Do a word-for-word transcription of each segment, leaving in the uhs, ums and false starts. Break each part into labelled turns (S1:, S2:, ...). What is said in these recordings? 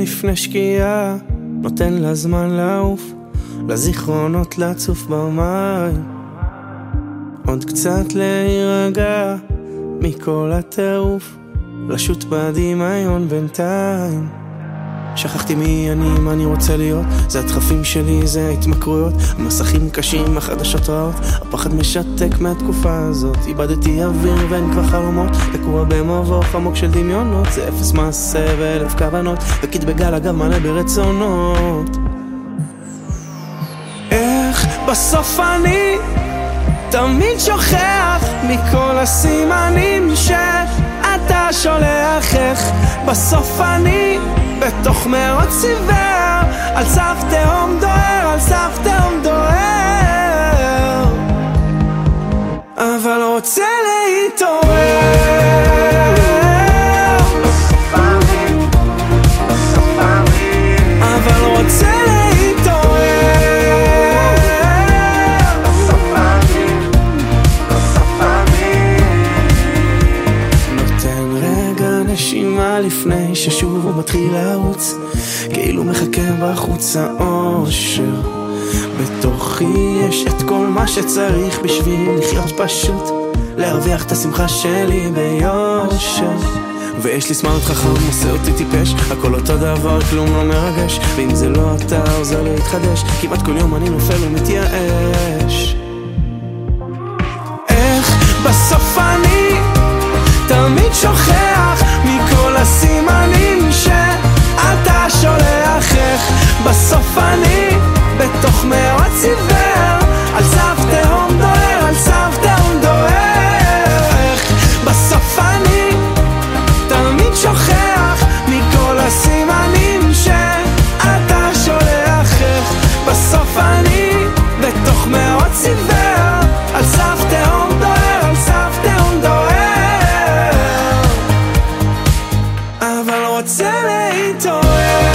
S1: לפני שקיעה, נותן לה זמן לעוף, לזיכרונות לצוף במים, עוד קצת להירגע מכל הטירוף, לשוט בדמיון בינתיים. שכחתי מי אני, מה אני רוצה להיות, זה הדחפים שלי, זה ההתמכרויות, המסכים קשים, החדשות רעות, הפחד משתק מהתקופה הזאת. איבדתי אוויר ואין כבר חלומות, תקוע במבוך עמוק של דמיונות, זה אפס מעשה ואלף כוונות, וקיד בגל אגב מלא ברצונות. איך בסוף אני תמיד שוכח מכל הסימנים שאתה שולח, איך בסוף אני בתוך מאות סיבר, על סף תהום דוהר, על סף תהום דוהר, אבל רוצה להתעורר. בסוף אני, בסוף אני, אבל רוצה להתעורר. בסוף אני, בסוף אני, נותן רגע נשימה לפני ששוב הוא מתחיל לרוץ, כאילו מחכה בחוץ האושר. בתוכי יש את כל מה שצריך בשביל לחיות פשוט, להרוויח את השמחה שלי ביושר. ויש לי סמארט חכם עושה אותי טיפש, הכל אותו דבר, כלום לא מרגש, ואם זה לא אתה עוזר להתחדש, כמעט כל יום אני נופל ומתייאש. איך בסוף אני תמיד שוכח מכל הסימנים שאתה שולח, איך בסוף אני בתוך מאות סיבר, על סף תהום דוהר, על סף תהום דוהר, איך בסוף אני תמיד שוכח מכל הסימנים שאתה שולח, איך בסוף אני בתוך מאות סיבר, על סף תהום דוהר, על סף תהום דוהר, אבל רוצה להתעורר.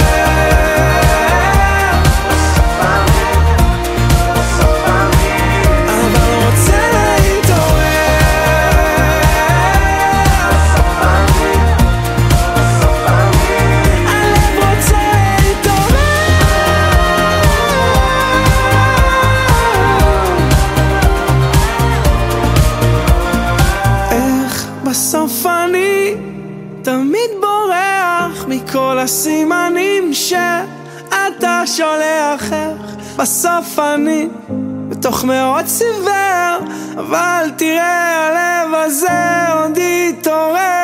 S1: בסוף אני תמיד בורח מכל הסימנים שאתה שולח, איך בסוף אני בתוך מאות סיבר, אבל תראה הלב הזה עוד יתעורר.